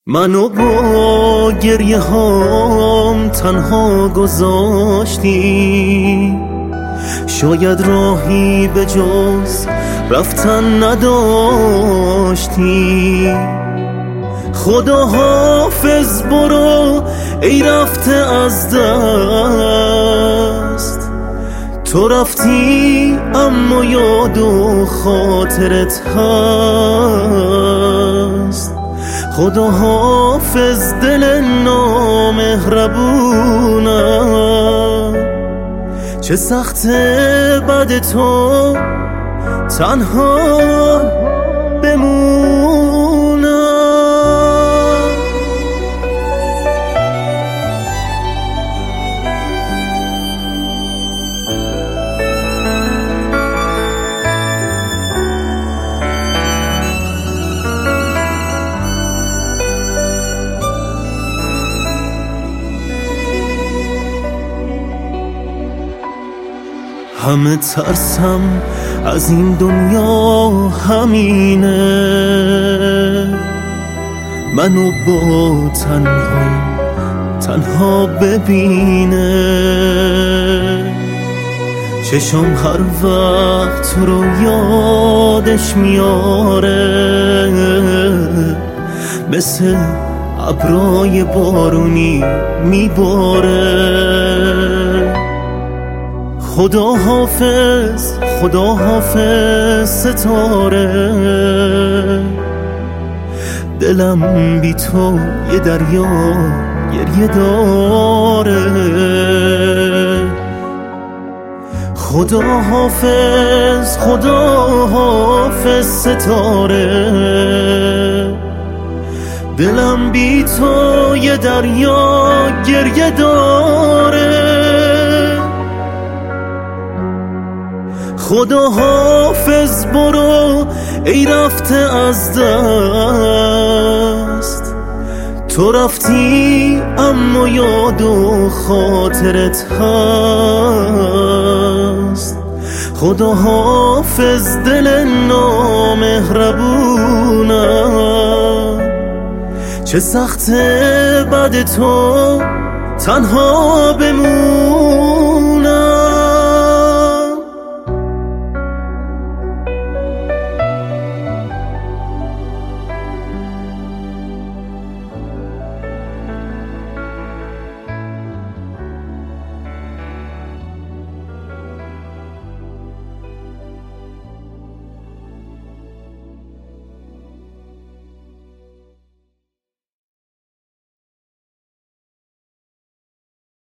منو با گریه هام تنها گذاشتی، شاید راهی به جز رفتن نداشتی. خدا حافظ برو ای رفته از دست، تو رفتی اما یاد و خاطرت هست. خدا حافظ دل نامهربونم، چه سخته بعد تو تنها بمونم. همه ترسم از این دنیا همینه، منو با تنها ببینه. چشم هر وقت تو رو یادش میاره، مثل ابرای بارونی میباره. خدا حافظ ستاره، دلم بی تو یه دریا گریه داره. خدا حافظ ستاره، دلم بی تو یه دریا گریه داره. خدا حافظ برو ای رفته از دست، تو رفتی اما یاد و خاطرت هست. خدا حافظ دل نامهربونم، چه سخته بعد تو تنها بمون.